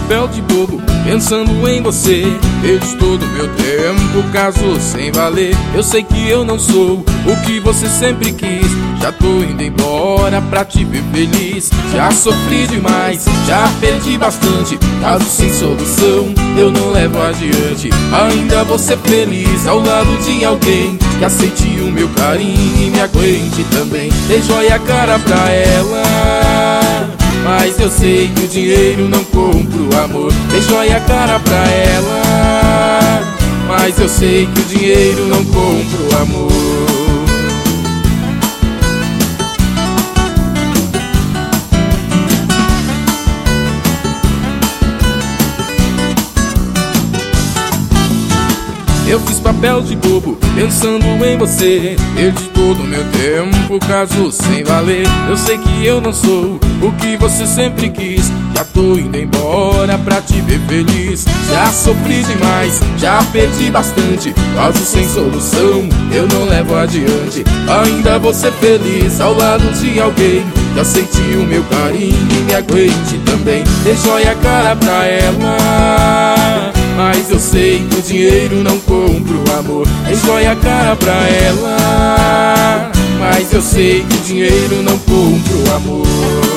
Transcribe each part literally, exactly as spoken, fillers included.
papel de bobo, pensando em você. Perdi todo meu tempo, caso sem valer. Eu sei que eu não sou o que você sempre quis. Já tô indo embora pra te ver feliz. Já sofri demais, já perdi bastante. Caso sem solução, eu não levo adiante. Ainda vou ser feliz ao lado de alguém que aceite o meu carinho e me aguente também. Dei joia a cara pra ela, mas eu sei que o dinheiro não compra o amor. Dei joia a cara pra ela, mas eu sei que o dinheiro não compra o amor. Eu fiz papel de bobo, pensando em você. Perdi todo o meu tempo, caso sem valer. Eu sei que eu não sou o que você sempre quis. Já tô indo embora pra te ver feliz. Já sofri demais, já perdi bastante. Caso sem solução, eu não levo adiante. Ainda vou ser feliz ao lado de alguém que aceite o meu carinho e me aguente também. Dei joia a cara pra ela, mas eu sei que o dinheiro não compra o amor. Dei joia a cara pra ela, mas eu sei que o dinheiro não compra o amor.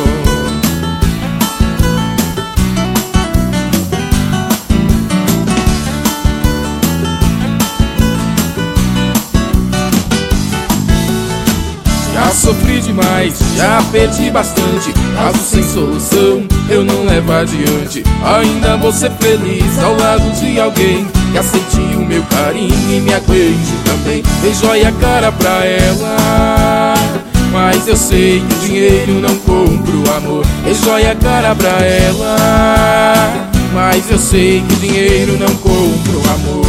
Já sofri demais, já perdi bastante. Caso sem solução, eu não levo adiante. Ainda vou ser feliz ao lado de alguém que aceite o meu carinho e me aguente também. Dei joia a cara pra ela, mas eu sei que o dinheiro não compra o amor. Dei joia a cara pra ela, mas eu sei que o dinheiro não compra o amor.